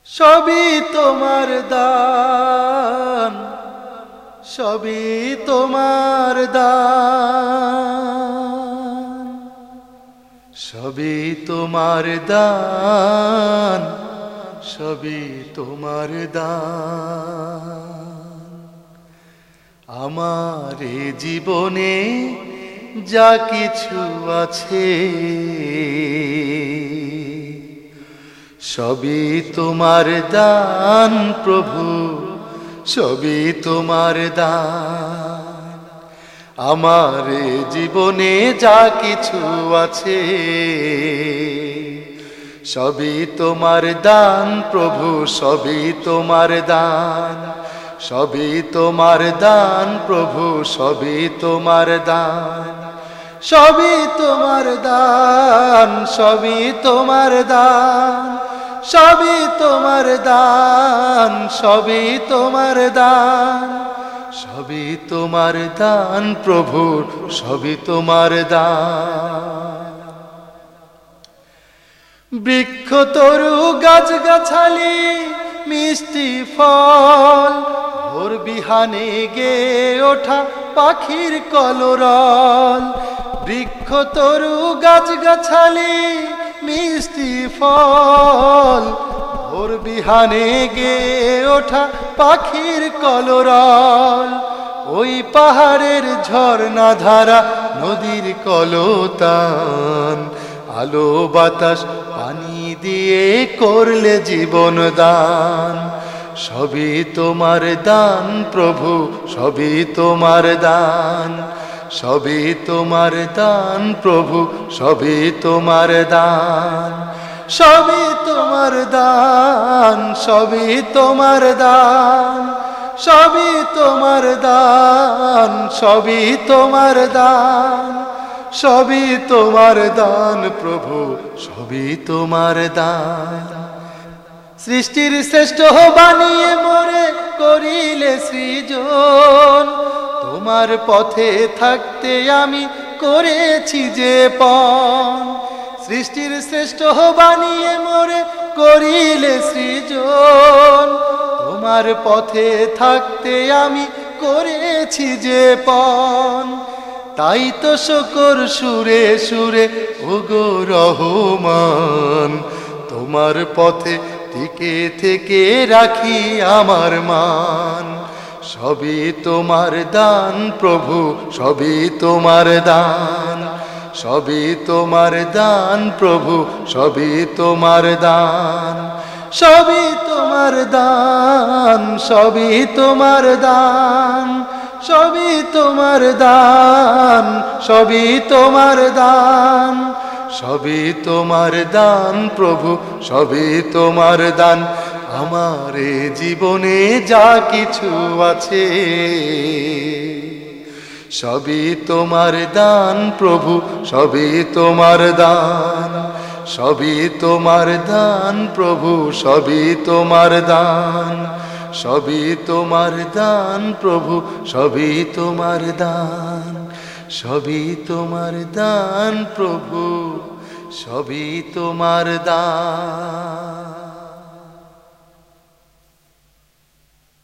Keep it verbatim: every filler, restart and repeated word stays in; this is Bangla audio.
সবই তোমার দান, সবই তোমার দান, সবই তোমার দান, সবই তোমার দান। আমার এ জীবনে যা কিছু আছে সবই তোমার দান প্রভু, সবই তোমার দান। আমার এ জীবনে যা কিছু আছে সবই তোমার দান প্রভু, সবই তোমার দান, সবই তোমার দান প্রভু, সবই তোমার দান, সবই তোমার দান, সবই তোমার দান, সবই তোমার দান, সবই তোমার দান, সবই তোমার দান প্রভু, সবই তোমার দান। বৃক্ষ তরু গাছ গাছালি মিষ্টি ফল, ভোর বিহানে গে ওঠা পাখির কলরল। বৃক্ষ তরু গাছ গাছালি মিষ্টি ফল, ভোর বিহানে গে ওঠা পাখির কলরল। ওই পাহাড়ের ঝর্ণা ধারা নদীর কলতান, আলো বাতাস পানি দিয়ে করলে জীবন দান। সবই তোমার দান প্রভু, সবই তোমার দান, সবই তোমার দান প্রভু, সবই তোমার দান, সবই তোমার দান, সবই তোমার দান, সবই তোমার দান, সবই তোমার দান, সবই তোমার দান প্রভু, সবই তোমার দান। সৃষ্টির শ্রেষ্ঠ বানিয়ে মোরে করিলে সৃজন, তোমার পথে থাকতে আমি করেছি যে পণ। সৃষ্টির শ্রেষ্ঠ বানিয়ে মোরে করিলে সৃজন, তোমার পথে থাকতে আমি করেছি যে পণ। তাই তো শকর সুরে সুরে ওগো রহমান, তোমার পথে টিকে থেকে রাখি আমার মান। সবই তোমার দান প্রভু, সবই তোমার দান, সবই তোমার দান প্রভু, সবই তোমার দান, সবই তোমার দান, সবই তোমার দান, সবই তোমার দান, সবই তোমার দান, সবই তোমার দান প্রভু, সবই তোমার দান। আমার এ জীবনে যা কিছু আছে সবই তোমার দান প্রভু, সবই তোমার দান, সবই তোমার দান প্রভু, সবই তোমার দান, সবই তোমার দান প্রভু, সবই তোমার দান, সবই তোমার দান প্রভু, সবই তোমার দান।